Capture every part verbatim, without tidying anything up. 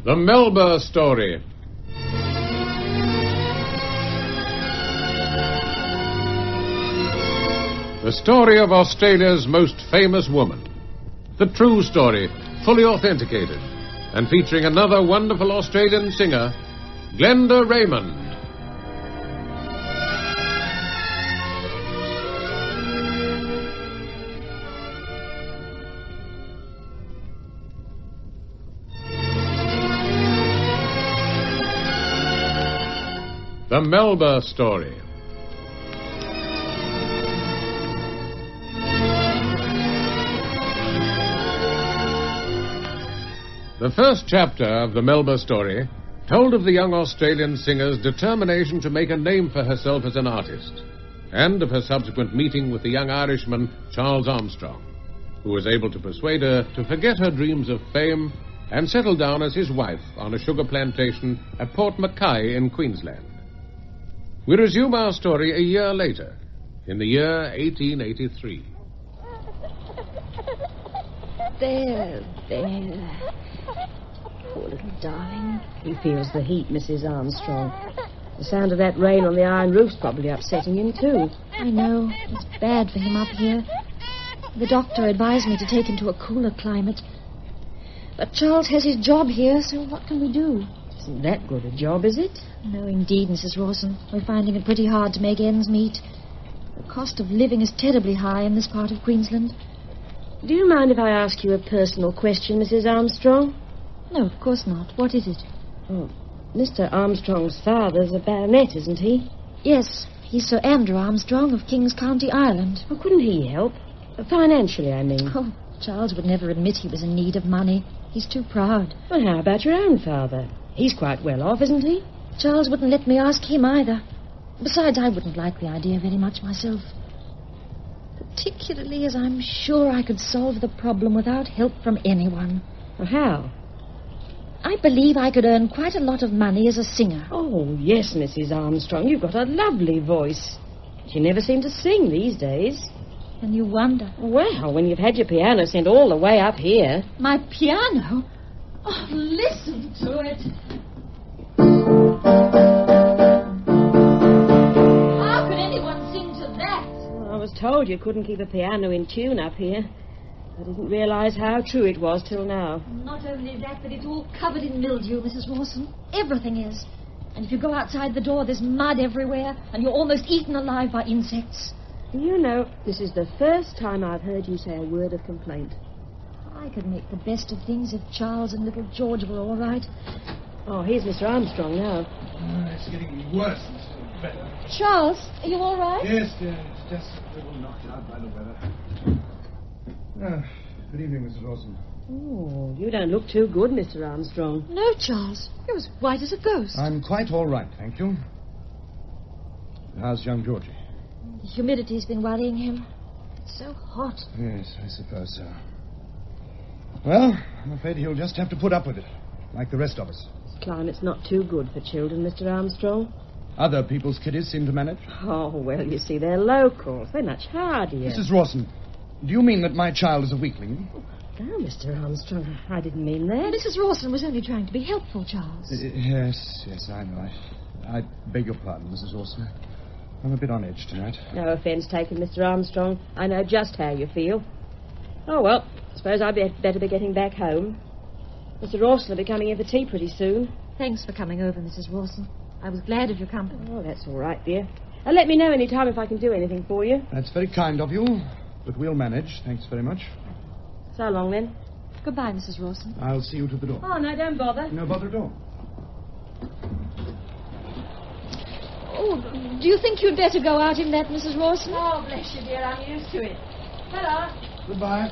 The Melba Story. The story of Australia's most famous woman. The true story, fully authenticated, and featuring another wonderful Australian singer, Glenda Raymond. The Melba Story. The first chapter of The Melba Story told of the young Australian singer's determination to make a name for herself as an artist, and of her subsequent meeting with the young Irishman Charles Armstrong, who was able to persuade her to forget her dreams of fame and settle down as his wife on a sugar plantation at Port Mackay in Queensland. We resume our story a year later, in the year eighteen eighty-three. There, there. Poor little darling. He feels the heat, Missus Armstrong. The sound of that rain on the iron roof's probably upsetting him, too. I know. It's bad for him up here. The doctor advised me to take him to a cooler climate. But Charles has his job here, so what can we do? Isn't that good a job, is it? No, indeed, Missus Rawson. We're finding it pretty hard to make ends meet. The cost of living is terribly high in this part of Queensland. Do you mind if I ask you a personal question, Missus Armstrong? No, of course not. What is it? Oh, Mister Armstrong's father's a baronet, isn't he? Yes, he's Sir Andrew Armstrong of Kings County, Ireland. Oh, couldn't he help? Financially, I mean. Oh, Charles would never admit he was in need of money. He's too proud. Well, how about your own father? He's quite well off, isn't he? Charles wouldn't let me ask him either. Besides, I wouldn't like the idea very much myself. Particularly as I'm sure I could solve the problem without help from anyone. Well, how? I believe I could earn quite a lot of money as a singer. Oh, yes, Missus Armstrong. You've got a lovely voice. But you never seem to sing these days. And you wonder. Well, when you've had your piano sent all the way up here. My piano? Oh, listen to it. How could anyone sing to that? Well, I was told you couldn't keep a piano in tune up here. I didn't realize how true it was till now. Not only that, but it's all covered in mildew, Missus Rawson. Everything is. And if you go outside the door, there's mud everywhere, and you're almost eaten alive by insects. You know, this is the first time I've heard you say a word of complaint. I could make the best of things if Charles and little George were all right. Oh, here's Mister Armstrong now. Uh, it's getting worse instead of better. Charles, are you all right? Yes, dear. It's just a little knocked out by the weather. Ah, good evening, Missus Rawson. Oh, you don't look too good, Mister Armstrong. No, Charles. You're as white as a ghost. I'm quite all right, thank you. How's young Georgie? The humidity's been worrying him. It's so hot. Yes, I suppose so. Well, I'm afraid he'll just have to put up with it, like the rest of us. This climate's not too good for children, Mister Armstrong. Other people's kiddies seem to manage. Oh, well, you see, they're locals. They're much hardier. Missus Rawson, do you mean that my child is a weakling? No, Mister Armstrong, I didn't mean that. Missus Rawson was only trying to be helpful, Charles. Uh, yes, yes, I know. I, I beg your pardon, Missus Rawson. I'm a bit on edge tonight. No offence taken, Mister Armstrong. I know just how you feel. Oh, well, I suppose I'd be better be getting back home. Mister Rawson will be coming in for tea pretty soon. Thanks for coming over, Missus Rawson. I was glad of your company. Oh, that's all right, dear. Uh, let me know any time if I can do anything for you. That's very kind of you, but we'll manage. Thanks very much. So long, then. Goodbye, Missus Rawson. I'll see you to the door. Oh, no, don't bother. No bother at all. Oh, do you think you'd better go out in that, Missus Rawson? Oh, bless you, dear. I'm used to it. Hello. Goodbye.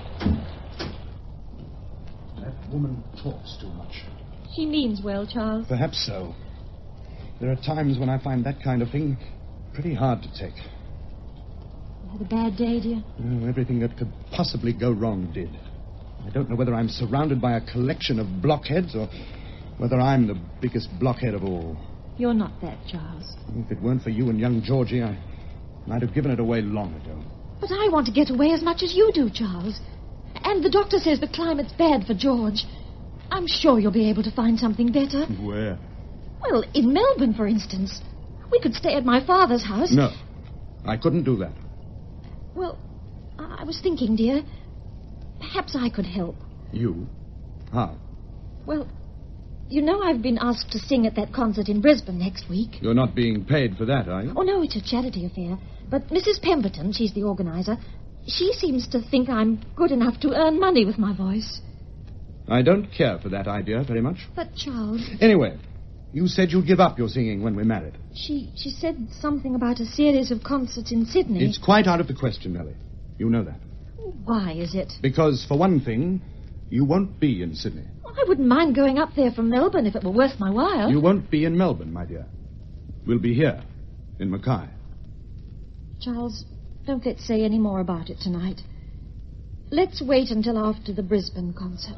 That woman talks too much. She means well, Charles. Perhaps so. There are times when I find that kind of thing pretty hard to take. You had a bad day, dear? Oh, everything that could possibly go wrong did. I don't know whether I'm surrounded by a collection of blockheads or whether I'm the biggest blockhead of all. You're not that, Charles. If it weren't for you and young Georgie, I might have given it away long ago. But I want to get away as much as you do, Charles. And the doctor says the climate's bad for George. I'm sure you'll be able to find something better. Where? Well, in Melbourne, for instance. We could stay at my father's house. No, I couldn't do that. Well, I was thinking, dear, perhaps I could help. You? How? Well, you know I've been asked to sing at that concert in Brisbane next week. You're not being paid for that, are you? Oh, no, it's a charity affair. But Missus Pemberton, she's the organizer, she seems to think I'm good enough to earn money with my voice. I don't care for that idea very much. But, Charles... Anyway, you said you'd give up your singing when we're married. She she said something about a series of concerts in Sydney. It's quite out of the question, Nellie. You know that. Why is it? Because, for one thing, you won't be in Sydney. I wouldn't mind going up there from Melbourne if it were worth my while. You won't be in Melbourne, my dear. We'll be here, in Mackay. Charles, don't let's say any more about it tonight. Let's wait until after the Brisbane concert.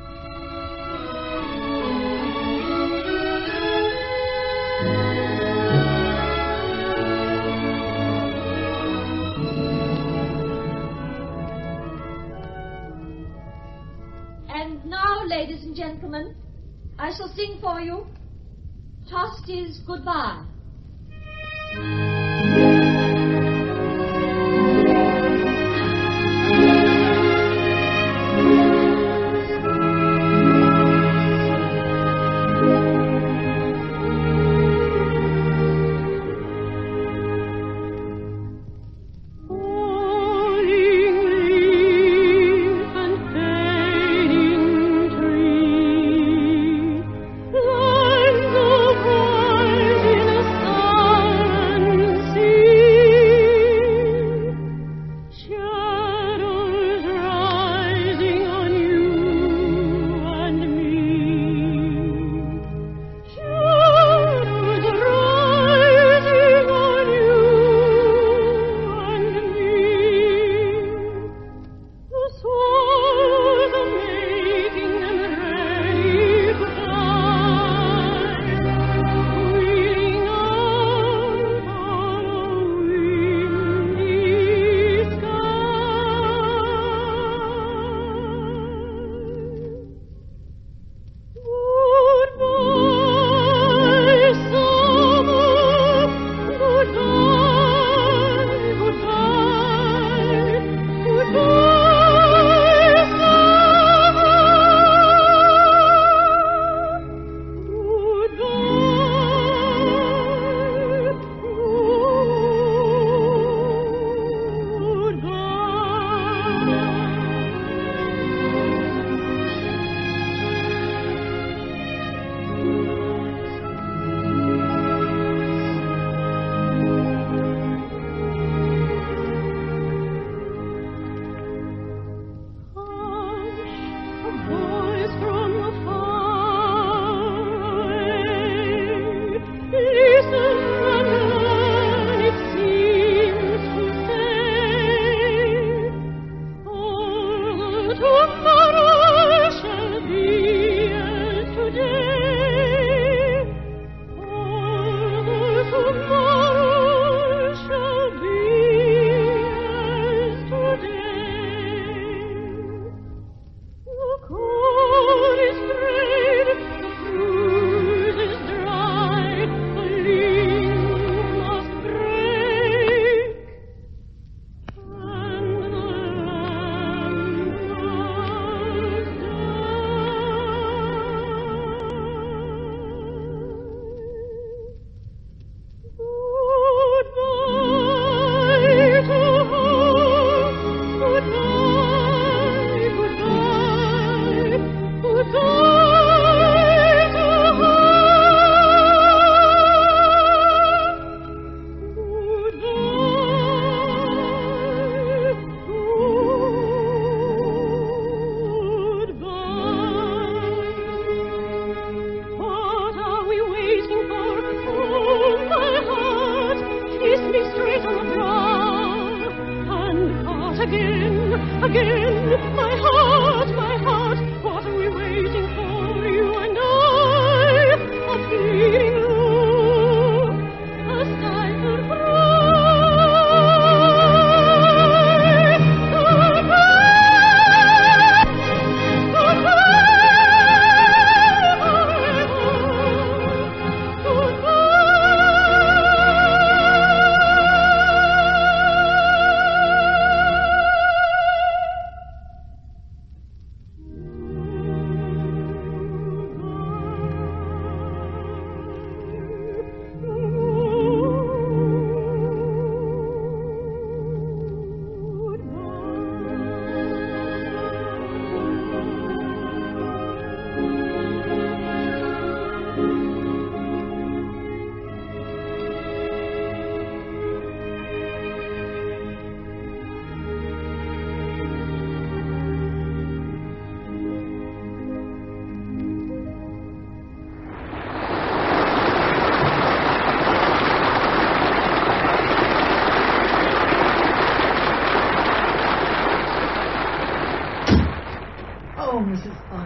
And now, ladies and gentlemen, I shall sing for you Tosti's Goodbye. Lines of rise in a sun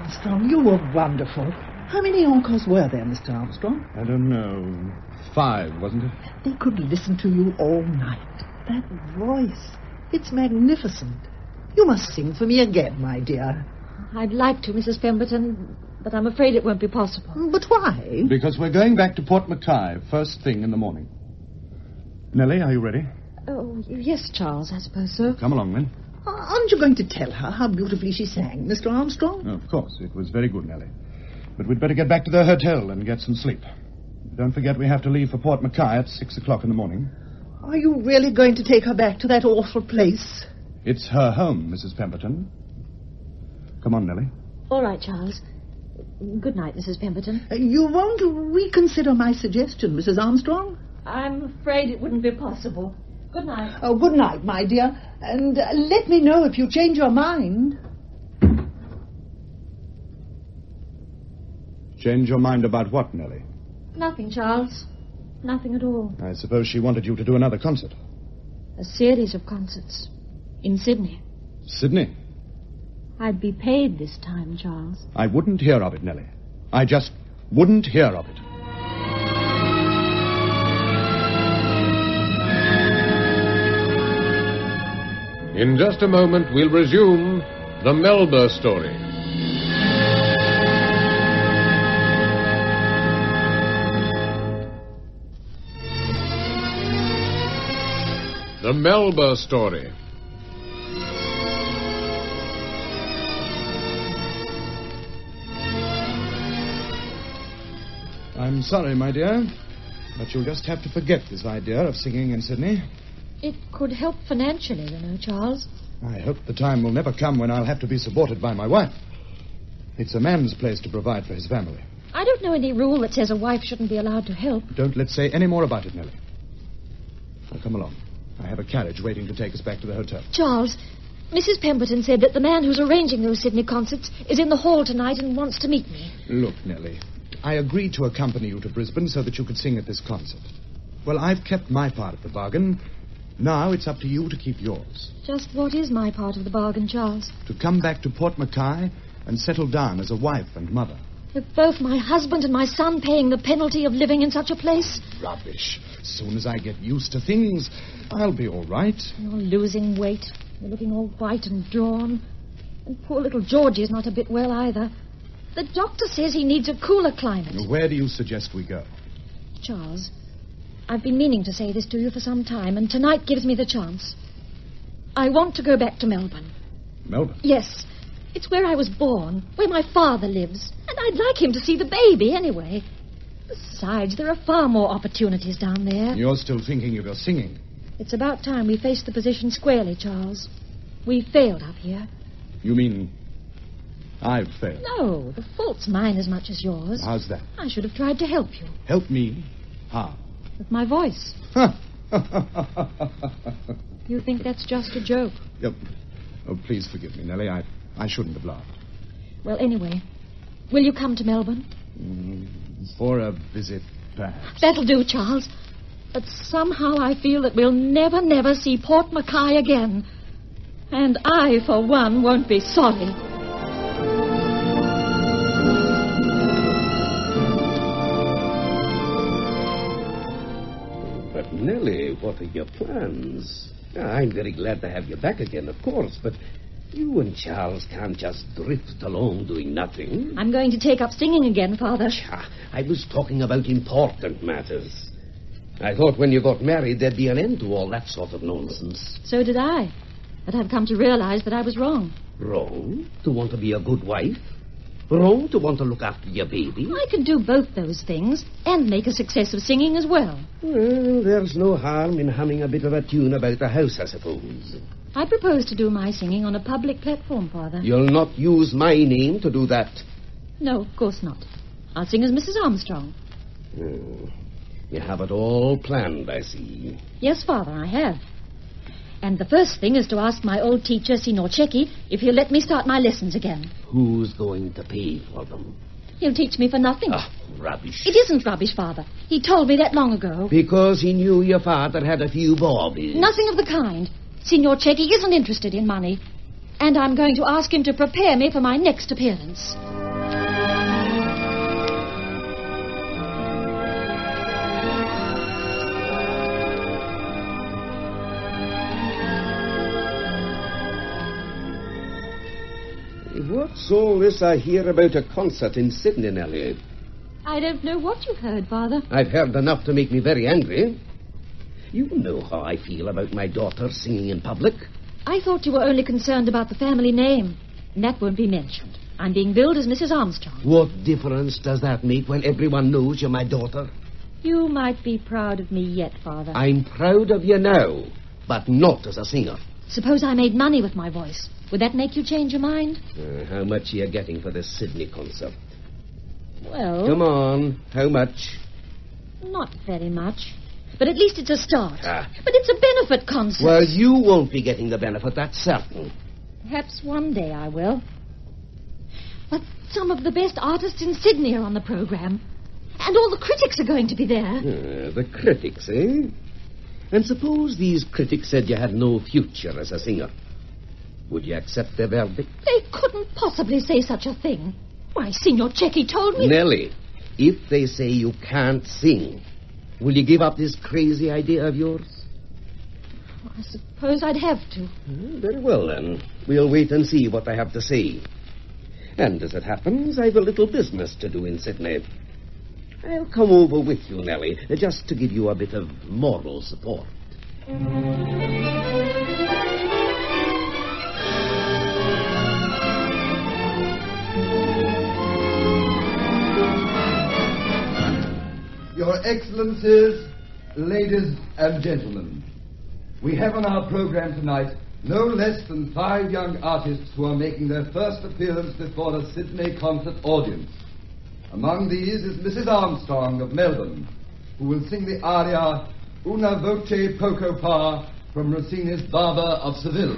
Armstrong, you were wonderful. How many encores were there, Mister Armstrong? I don't know. Five, wasn't it? They could listen to you all night. That voice, it's magnificent. You must sing for me again, my dear. I'd like to, Missus Pemberton, but I'm afraid it won't be possible. But why? Because we're going back to Port Mackay first thing in the morning. Nellie, are you ready? Oh, yes, Charles, I suppose so. Come along, then. Aren't you going to tell her how beautifully she sang, Mister Armstrong? Oh, of course. It was very good, Nellie. But we'd better get back to the hotel and get some sleep. Don't forget we have to leave for Port Mackay at six o'clock in the morning. Are you really going to take her back to that awful place? It's her home, Missus Pemberton. Come on, Nellie. All right, Charles. Good night, Missus Pemberton. Uh, you won't reconsider my suggestion, Missus Armstrong? I'm afraid it wouldn't be possible. Good night. Oh, good night, my dear. And uh, let me know if you change your mind. Change your mind about what, Nellie? Nothing, Charles. Nothing at all. I suppose she wanted you to do another concert. A series of concerts. In Sydney. Sydney? I'd be paid this time, Charles. I wouldn't hear of it, Nellie. I just wouldn't hear of it. In just a moment, we'll resume the Melba story. The Melba story. I'm sorry, my dear, but you'll just have to forget this idea of singing in Sydney. It could help financially, you know, Charles. I hope the time will never come when I'll have to be supported by my wife. It's a man's place to provide for his family. I don't know any rule that says a wife shouldn't be allowed to help. Don't let's say any more about it, Nellie. Now, come along. I have a carriage waiting to take us back to the hotel. Charles, Missus Pemberton said that the man who's arranging those Sydney concerts is in the hall tonight and wants to meet me. Look, Nellie, I agreed to accompany you to Brisbane so that you could sing at this concert. Well, I've kept my part of the bargain. Now it's up to you to keep yours. Just what is my part of the bargain, Charles? To come back to Port Mackay and settle down as a wife and mother. With both my husband and my son paying the penalty of living in such a place? Rubbish. As soon as I get used to things, I'll be all right. You're losing weight. You're looking all white and drawn. And poor little Georgie's not a bit well either. The doctor says he needs a cooler climate. Now, where do you suggest we go? Charles, I've been meaning to say this to you for some time, and tonight gives me the chance. I want to go back to Melbourne. Melbourne? Yes. It's where I was born, where my father lives. And I'd like him to see the baby anyway. Besides, there are far more opportunities down there. You're still thinking of your singing. It's about time we faced the position squarely, Charles. We failed up here. You mean I've failed? No, the fault's mine as much as yours. How's that? I should have tried to help you. Help me? How? With my voice. You think that's just a joke? Oh, oh, please forgive me, Nellie. I, I shouldn't have laughed. Well, anyway, will you come to Melbourne? Mm, for a visit, perhaps. That'll do, Charles. But somehow I feel that we'll never, never see Port Mackay again. And I, for one, won't be sorry. But, Nellie, what are your plans? I'm very glad to have you back again, of course, but you and Charles can't just drift along doing nothing. I'm going to take up singing again, Father. Psha, I was talking about important matters. I thought when you got married there'd be an end to all that sort of nonsense. So did I. But I've come to realize that I was wrong. Wrong? To want to be a good wife? Wrong to want to look after your baby? I can do both those things and make a success of singing as well. Well, there's no harm in humming a bit of a tune about the house, I suppose. I propose to do my singing on a public platform, Father. You'll not use my name to do that? No, of course not. I'll sing as Missus Armstrong. Hmm. You have it all planned, I see. Yes, Father, I have. And the first thing is to ask my old teacher, Signor Cecchi, if he'll let me start my lessons again. Who's going to pay for them? He'll teach me for nothing. Ah, rubbish. It isn't rubbish, Father. He told me that long ago. Because he knew your father had a few bobbies. Nothing of the kind. Signor Cecchi isn't interested in money. And I'm going to ask him to prepare me for my next appearance. What's all this I hear about a concert in Sydney, Nellie? I don't know what you've heard, Father. I've heard enough to make me very angry. You know how I feel about my daughter singing in public. I thought you were only concerned about the family name. And that won't be mentioned. I'm being billed as Missus Armstrong. What difference does that make when everyone knows you're my daughter? You might be proud of me yet, Father. I'm proud of you now, but not as a singer. Suppose I made money with my voice. Would that make you change your mind? Uh, how much are you getting for this Sydney concert? Well... Come on, how much? Not very much. But at least it's a start. Ah. But it's a benefit concert. Well, you won't be getting the benefit, that's certain. Perhaps one day I will. But some of the best artists in Sydney are on the program. And all the critics are going to be there. Uh, the critics, eh? And suppose these critics said you had no future as a singer. Would you accept their verdict? They couldn't possibly say such a thing. Why, Signor Cecchi told me... Nellie, if they say you can't sing, will you give up this crazy idea of yours? I suppose I'd have to. Mm, very well, then. We'll wait and see what they have to say. And as it happens, I've a little business to do in Sydney. I'll come over with you, Nellie, just to give you a bit of moral support. Your Excellencies, ladies and gentlemen, we have on our program tonight no less than five young artists who are making their first appearance before a Sydney concert audience. Among these is Missus Armstrong of Melbourne, who will sing the aria Una voce poco par from Rossini's Barber of Seville.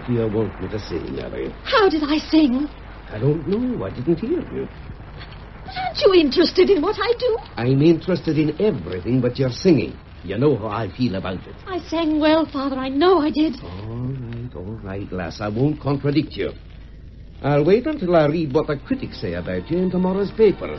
do you want me to sing, Nellie? How did I sing? I don't know. I didn't hear you. Aren't you interested in what I do? I'm interested in everything but your singing. You know how I feel about it. I sang well, Father. I know I did. All right, all right, lass. I won't contradict you. I'll wait until I read what the critics say about you in tomorrow's papers.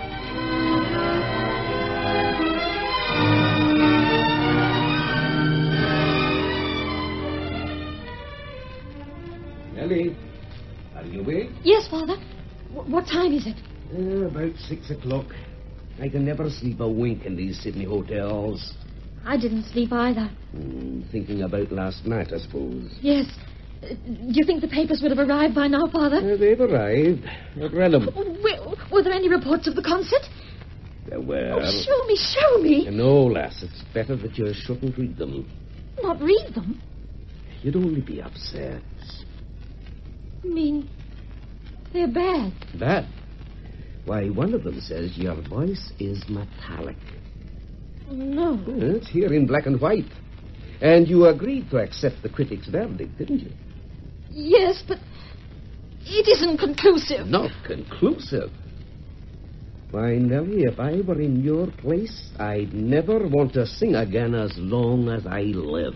Nellie, are you awake? Yes, Father. W- what time is it? Uh, about six o'clock. I can never sleep a wink in these Sydney hotels. I didn't sleep either. Mm, thinking about last night, I suppose. Yes. Uh, do you think the papers would have arrived by now, Father? Uh, they've arrived. I've read them. Were, were there any reports of the concert? There were. Oh, show me, show me. No, lass, it's better that you shouldn't read them. Not read them? You'd only be upset. You mean they're bad? Bad? Why, one of them says your voice is metallic. No. Well, it's here in black and white. And you agreed to accept the critics' verdict, didn't you? Yes, but it isn't conclusive. Not conclusive. Why, Nellie, if I were in your place, I'd never want to sing again as long as I live.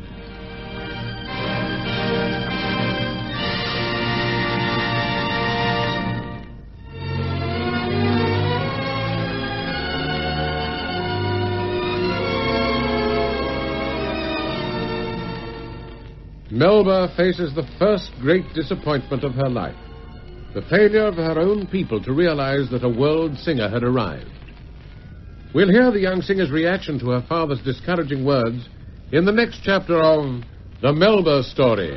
Melba faces the first great disappointment of her life, the failure of her own people to realize that a world singer had arrived. We'll hear the young singer's reaction to her father's discouraging words in the next chapter of The Melba Story.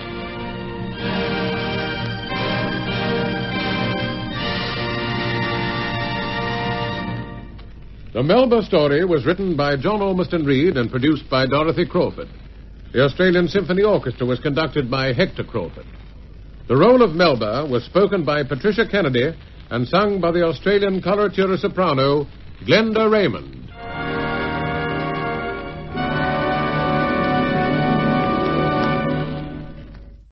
The Melba Story was written by John Ormiston Reed and produced by Dorothy Crawford. The Australian Symphony Orchestra was conducted by Hector Crawford. The role of Melba was spoken by Patricia Kennedy and sung by the Australian coloratura soprano, Glenda Raymond.